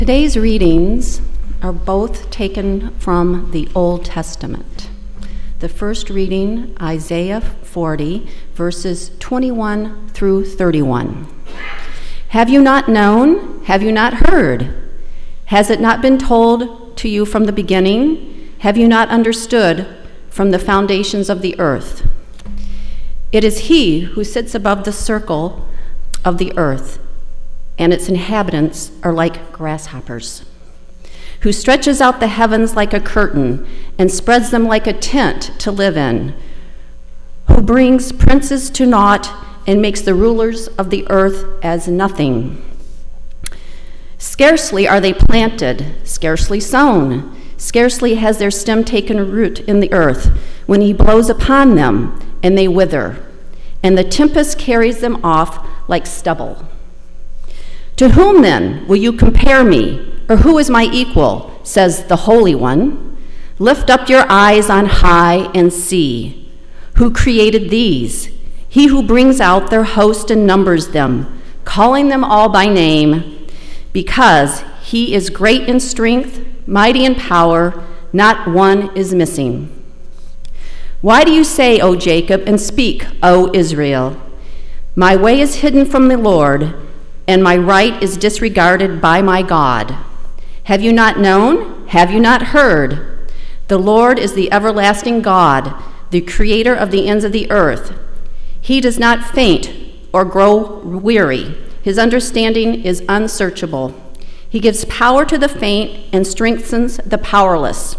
Today's readings are both taken from the Old Testament. The first reading, Isaiah 40, verses 21 through 31. Have you not known? Have you not heard? Has it not been told to you from the beginning? Have you not understood from the foundations of the earth? It is he who sits above the circle of the earth, and its inhabitants are like grasshoppers, who stretches out the heavens like a curtain and spreads them like a tent to live in, who brings princes to naught and makes the rulers of the earth as nothing. Scarcely are they planted, scarcely sown, scarcely has their stem taken root in the earth, when he blows upon them and they wither, and the tempest carries them off like stubble. To whom then will you compare me, or who is my equal, says the Holy One? Lift up your eyes on high and see. Who created these? He who brings out their host and numbers them, calling them all by name, because he is great in strength, mighty in power, not one is missing. Why do you say, O Jacob, and speak, O Israel? My way is hidden from the Lord, and my right is disregarded by my God. Have you not known? Have you not heard? The Lord is the everlasting God, the creator of the ends of the earth. He does not faint or grow weary. His understanding is unsearchable. He gives power to the faint and strengthens the powerless.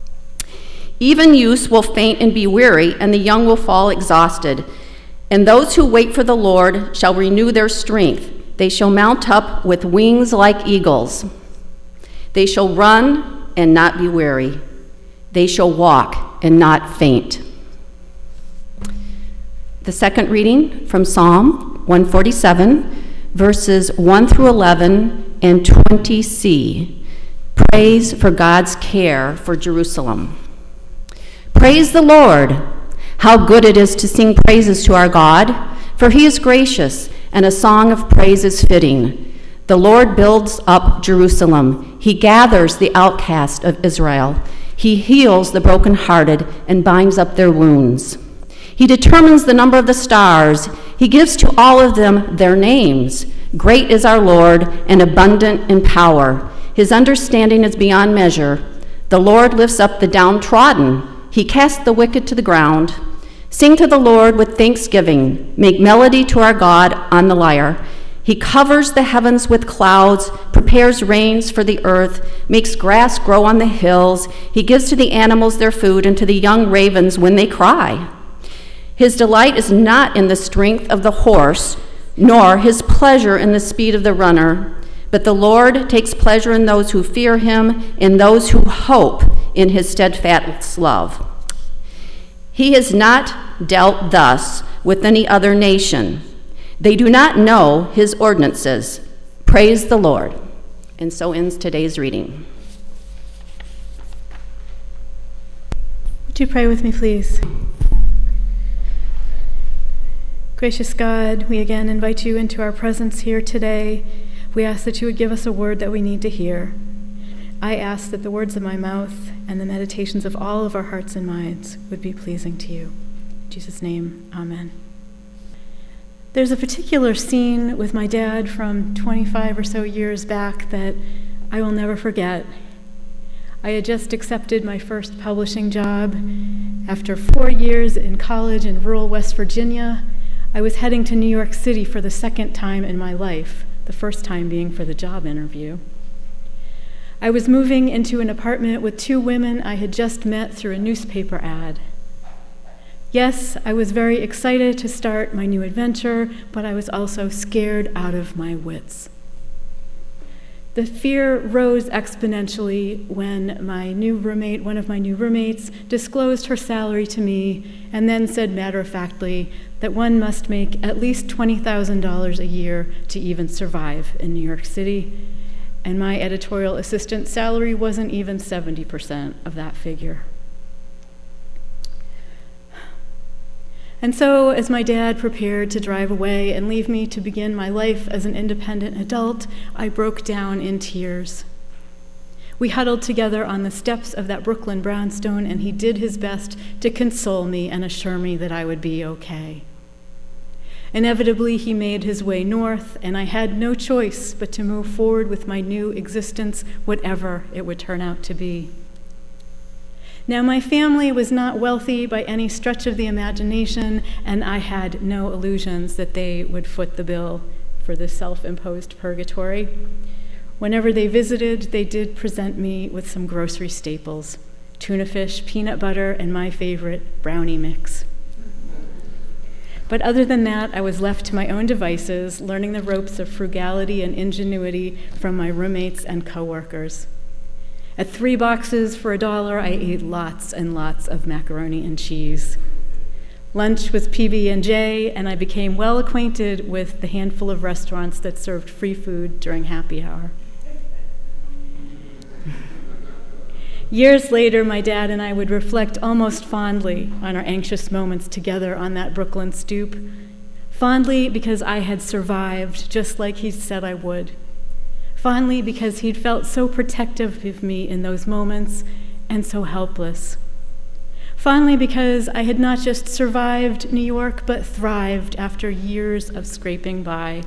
Even youths will faint and be weary, and the young will fall exhausted. And those who wait for the Lord shall renew their strength. They shall mount up with wings like eagles. They shall run and not be weary. They shall walk and not faint. The second reading from Psalm 147, verses 1 through 11 and 20c. Praise for God's care for Jerusalem. Praise the Lord. How good it is to sing praises to our God, for he is gracious, and a song of praise is fitting. The Lord builds up Jerusalem. He gathers the outcast of Israel. He heals the brokenhearted and binds up their wounds. He determines the number of the stars. He gives to all of them their names. Great is our Lord and abundant in power. His understanding is beyond measure. The Lord lifts up the downtrodden. He casts the wicked to the ground. Sing to the Lord with thanksgiving. Make melody to our God on the lyre. He covers the heavens with clouds, prepares rains for the earth, makes grass grow on the hills. He gives to the animals their food and to the young ravens when they cry. His delight is not in the strength of the horse, nor his pleasure in the speed of the runner. But the Lord takes pleasure in those who fear him, in those who hope in his steadfast love. He has not dealt thus with any other nation. They do not know his ordinances. Praise the Lord. And so ends today's reading. Would you pray with me, please? Gracious God, we again invite you into our presence here today. We ask that you would give us a word that we need to hear. I ask that the words of my mouth and the meditations of all of our hearts and minds would be pleasing to you. In Jesus' name, amen. There's a particular scene with my dad from 25 or so years back that I will never forget. I had just accepted my first publishing job. After 4 years in college in rural West Virginia, I was heading to New York City for the second time in my life, the first time being for the job interview. I was moving into an apartment with 2 women I had just met through a newspaper ad. Yes, I was very excited to start my new adventure, but I was also scared out of my wits. The fear rose exponentially when one of my new roommates, disclosed her salary to me and then said matter-of-factly that one must make at least $20,000 a year to even survive in New York City, and my editorial assistant salary wasn't even 70% of that figure. And so, as my dad prepared to drive away and leave me to begin my life as an independent adult, I broke down in tears. We huddled together on the steps of that Brooklyn brownstone, and he did his best to console me and assure me that I would be okay. Inevitably, he made his way north, and I had no choice but to move forward with my new existence, whatever it would turn out to be. Now, my family was not wealthy by any stretch of the imagination, and I had no illusions that they would foot the bill for this self-imposed purgatory. Whenever they visited, they did present me with some grocery staples: tuna fish, peanut butter, and my favorite, brownie mix. But other than that, I was left to my own devices, learning the ropes of frugality and ingenuity from my roommates and coworkers. At 3 boxes for $1, I ate lots and lots of macaroni and cheese. Lunch was PB&J, and I became well acquainted with the handful of restaurants that served free food during happy hour. Years later, my dad and I would reflect almost fondly on our anxious moments together on that Brooklyn stoop. Fondly because I had survived just like he said I would. Fondly because he'd felt so protective of me in those moments and so helpless. Fondly because I had not just survived New York, but thrived after years of scraping by.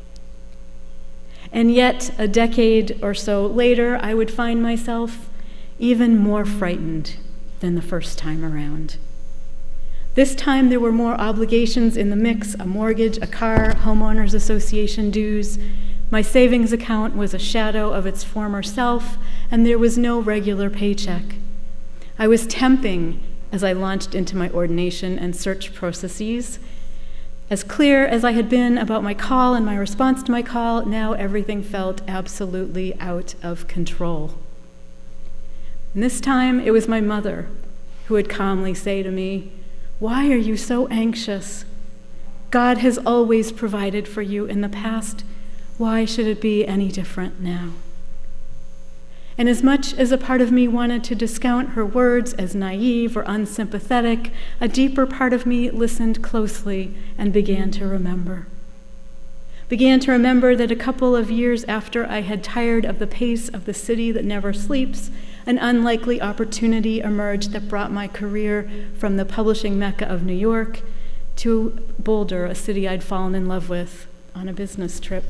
And yet, a decade or so later, I would find myself even more frightened than the first time around. This time there were more obligations in the mix: a mortgage, a car, homeowners association dues. My savings account was a shadow of its former self, and there was no regular paycheck. I was temping as I launched into my ordination and search processes. As clear as I had been about my call and my response to my call, now everything felt absolutely out of control. And this time, it was my mother who would calmly say to me, "Why are you so anxious? God has always provided for you in the past. Why should it be any different now?" And as much as a part of me wanted to discount her words as naive or unsympathetic, a deeper part of me listened closely and began to remember. Began to remember that a couple of years after I had tired of the pace of the city that never sleeps, an unlikely opportunity emerged that brought my career from the publishing mecca of New York to Boulder, a city I'd fallen in love with on a business trip.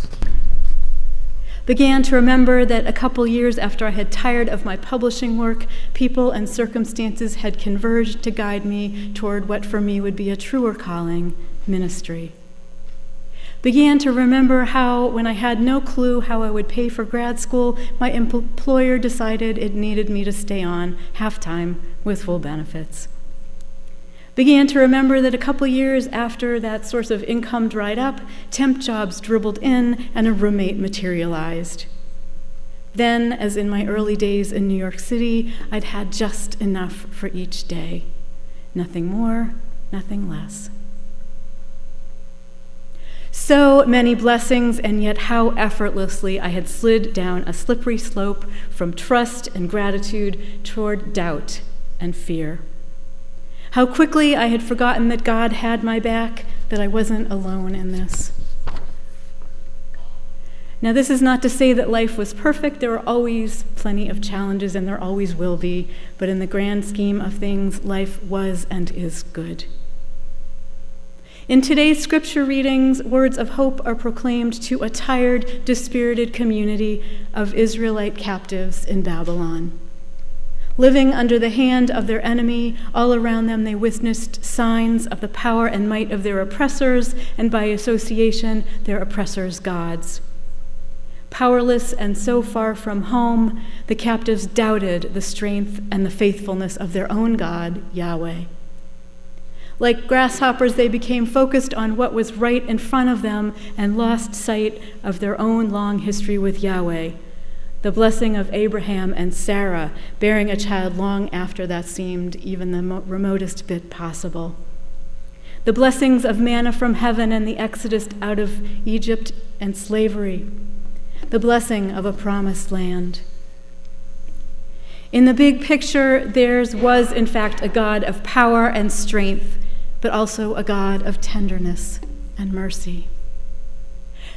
Began to remember that a couple years after I had tired of my publishing work, people and circumstances had converged to guide me toward what for me would be a truer calling: ministry. Began to remember how, when I had no clue how I would pay for grad school, my employer decided it needed me to stay on half-time with full benefits. Began to remember that a couple years after that source of income dried up, temp jobs dribbled in and a roommate materialized. Then, as in my early days in New York City, I'd had just enough for each day. Nothing more, nothing less. So many blessings, and yet how effortlessly I had slid down a slippery slope from trust and gratitude toward doubt and fear. How quickly I had forgotten that God had my back, that I wasn't alone in this. Now, this is not to say that life was perfect. There are always plenty of challenges, and there always will be. But in the grand scheme of things, life was and is good. In today's scripture readings, words of hope are proclaimed to a tired, dispirited community of Israelite captives in Babylon. Living under the hand of their enemy, all around them they witnessed signs of the power and might of their oppressors, and by association, their oppressors' gods. Powerless and so far from home, the captives doubted the strength and the faithfulness of their own God, Yahweh. Like grasshoppers, they became focused on what was right in front of them and lost sight of their own long history with Yahweh, the blessing of Abraham and Sarah, bearing a child long after that seemed even the remotest bit possible. The blessings of manna from heaven and the exodus out of Egypt and slavery. The blessing of a promised land. In the big picture, theirs was, in fact, a God of power and strength, but also a God of tenderness and mercy.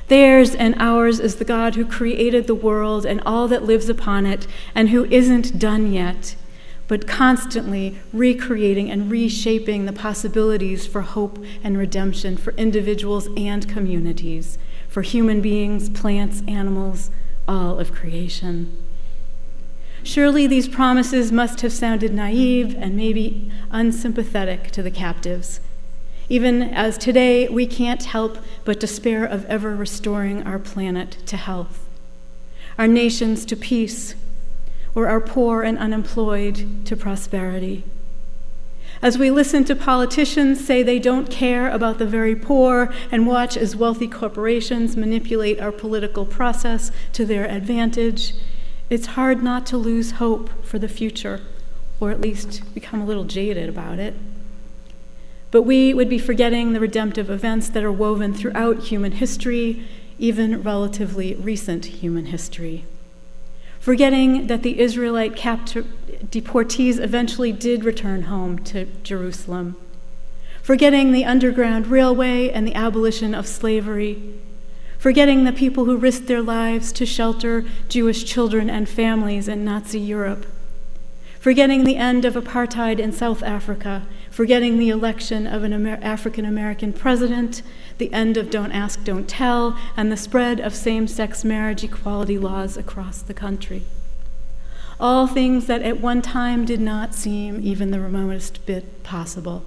Theirs and ours is the God who created the world and all that lives upon it, and who isn't done yet, but constantly recreating and reshaping the possibilities for hope and redemption for individuals and communities, for human beings, plants, animals, all of creation. Surely these promises must have sounded naive and maybe unsympathetic to the captives, even as today we can't help but despair of ever restoring our planet to health, our nations to peace, or our poor and unemployed to prosperity. As we listen to politicians say they don't care about the very poor and watch as wealthy corporations manipulate our political process to their advantage, it's hard not to lose hope for the future, or at least become a little jaded about it. But we would be forgetting the redemptive events that are woven throughout human history, even relatively recent human history. Forgetting that the Israelite deportees eventually did return home to Jerusalem. Forgetting the Underground Railway and the abolition of slavery. Forgetting the people who risked their lives to shelter Jewish children and families in Nazi Europe. Forgetting the end of apartheid in South Africa. Forgetting the election of an African-American president, the end of Don't Ask, Don't Tell, and the spread of same-sex marriage equality laws across the country. All things that at one time did not seem even the remotest bit possible.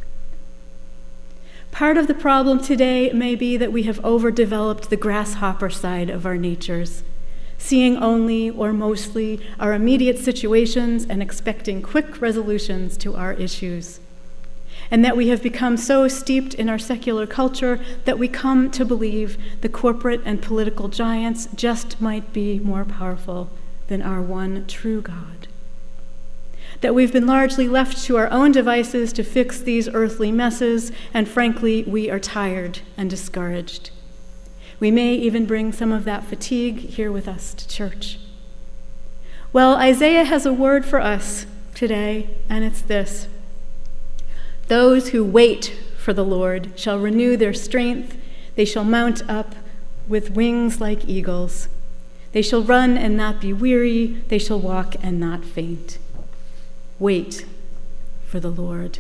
Part of the problem today may be that we have overdeveloped the grasshopper side of our natures, seeing only or mostly our immediate situations and expecting quick resolutions to our issues. And that we have become so steeped in our secular culture that we come to believe the corporate and political giants just might be more powerful than our one true God. That we've been largely left to our own devices to fix these earthly messes, and frankly, we are tired and discouraged. We may even bring some of that fatigue here with us to church. Well, Isaiah has a word for us today, and it's this: those who wait for the Lord shall renew their strength. They shall mount up with wings like eagles. They shall run and not be weary. They shall walk and not faint. Wait for the Lord.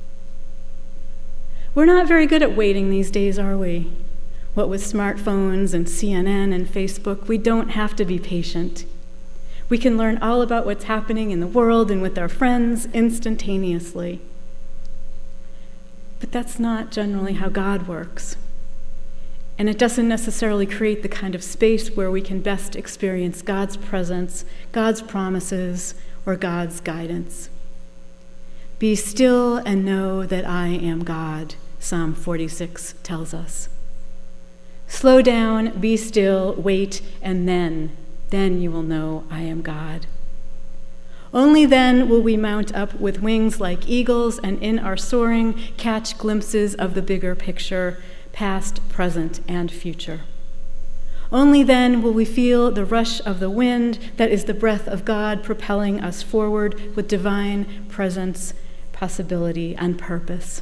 We're not very good at waiting these days, are we? What with smartphones and CNN and Facebook, we don't have to be patient. We can learn all about what's happening in the world and with our friends instantaneously. But that's not generally how God works. And it doesn't necessarily create the kind of space where we can best experience God's presence, God's promises, or God's guidance. Be still and know that I am God, Psalm 46 tells us. Slow down, be still, wait, and then you will know I am God. Only then will we mount up with wings like eagles, and in our soaring catch glimpses of the bigger picture, past, present, and future. Only then will we feel the rush of the wind that is the breath of God propelling us forward with divine presence, possibility, and purpose.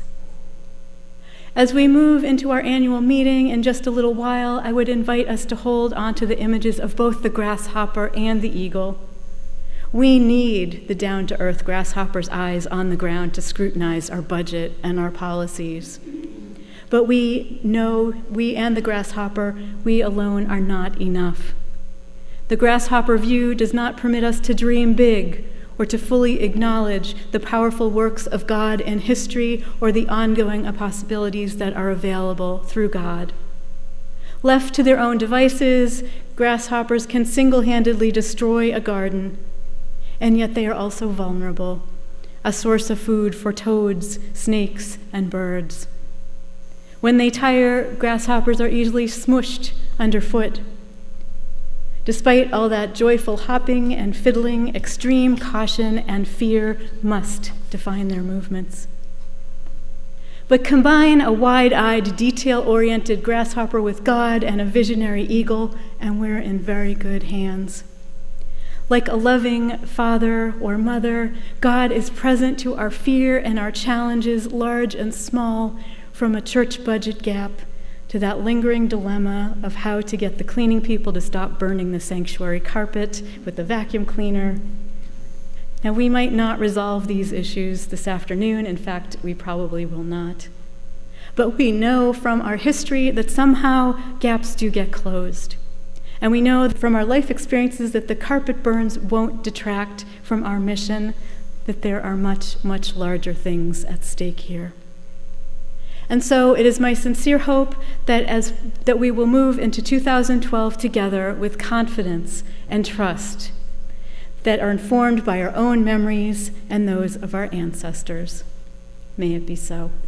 As we move into our annual meeting in just a little while, I would invite us to hold on to the images of both the grasshopper and the eagle. We need the down-to-earth grasshopper's eyes on the ground to scrutinize our budget and our policies. But we know we and the grasshopper, we alone are not enough. The grasshopper view does not permit us to dream big or to fully acknowledge the powerful works of God in history or the ongoing possibilities that are available through God. Left to their own devices, grasshoppers can single-handedly destroy a garden, and yet they are also vulnerable, a source of food for toads, snakes, and birds. When they tire, grasshoppers are easily smushed underfoot. Despite all that joyful hopping and fiddling, extreme caution and fear must define their movements. But combine a wide-eyed, detail-oriented grasshopper with God and a visionary eagle, and we're in very good hands. Like a loving father or mother, God is present to our fear and our challenges, large and small, from a church budget gap to that lingering dilemma of how to get the cleaning people to stop burning the sanctuary carpet with the vacuum cleaner. Now, we might not resolve these issues this afternoon. In fact, we probably will not. But we know from our history that somehow gaps do get closed. And we know from our life experiences that the carpet burns won't detract from our mission, that there are much, much larger things at stake here. And so it is my sincere hope that we will move into 2012 together with confidence and trust that are informed by our own memories and those of our ancestors. May it be so.